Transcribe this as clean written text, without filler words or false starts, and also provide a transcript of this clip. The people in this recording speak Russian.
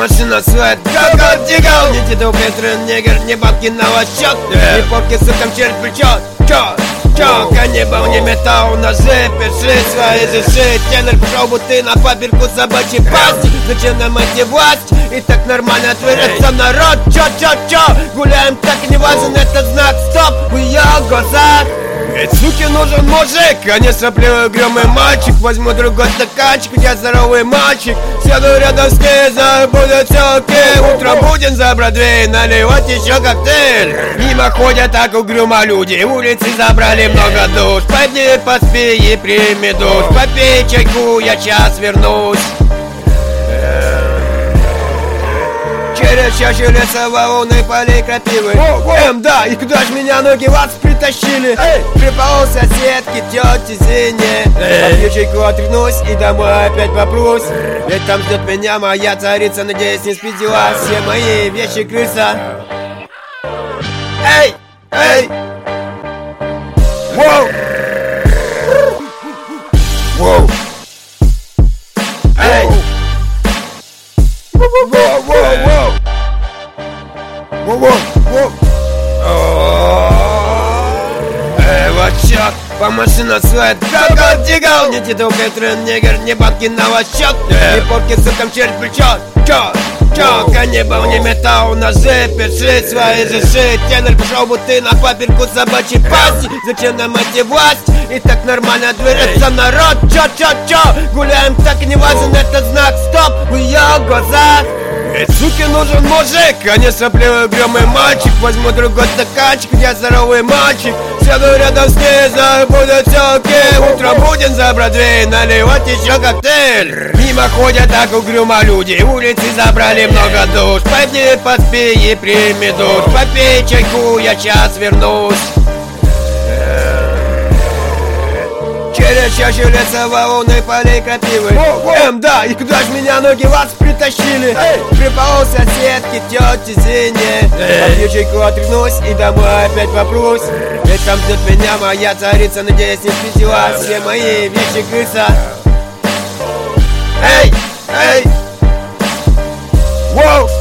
машина свет, как дигал. Не титул, Петрин, негр, не бабки на ваш счет. Не попки, сукам через плечо. Чё, каннибал, не металл, ножи, пиши свои заши. Тенор пошел будто на папирку собачьей пасти. Зачем нам эти власть? И так нормально отвырется народ. Чё, гуляем так и не важен этот знак. Стоп, в ее глазах. Ведь суке нужен мужик, а не сопливый угрюмый мальчик. Возьму другой стаканчик, я здоровый мальчик. Сяду рядом с ней, знаю, будет все окей. Утром будем за Бродвей наливать еще коктейль. Мимо ходят так угрюмо люди, улицы забрали много душ. Пойди поспи и прими душ. Попей чайку, я час вернусь. Через чащу леса, валуны, полей крапивы. Да, и куда ж меня ноги вас притащили? Припал соседки, тети Зине. Попью чайку, отряхнусь и домой опять попрусь. Ведь там ждет меня моя царица, надеюсь, не спиздила все мои вещи крыса. Эй! Воу! Воу! Эй! Воу! Вот чёрт, по машина свет, как дигал. Не титул, Петрин, негр, не бабки на ваш счет. Не попки, сукам через плечо. Чё, каннибал, не металл, ножи, пиши свои заши. Тенор пошел будто на папирку собачьей пасти. Зачем нам эти власть? И так нормально отвырется народ. Чё, гуляем так и не важен этот знак. Стоп, в ее глазах. Ведь суке нужен мужик, а не сопливый угрюмый мальчик. Возьму другой стаканчик, я здоровый мальчик. Сяду рядом с ней, знаю, будет все окей. Утром будем за Бродвей наливать еще коктейль. Мимо ходят так угрюмо люди, улицы забрали много душ. Пойди поспи и прими душ. Попей чайку, я час вернусь. Через чащу леса, валуны, полей крапивы. Да, и куда ж меня ноги вас притащили? Припал соседки, тети Зине. Попью чайку, отряхнусь и домой опять попрусь. Ведь там ждет меня моя царица, надеюсь, не спиздила все мои вещи крыса. Эй! Воу!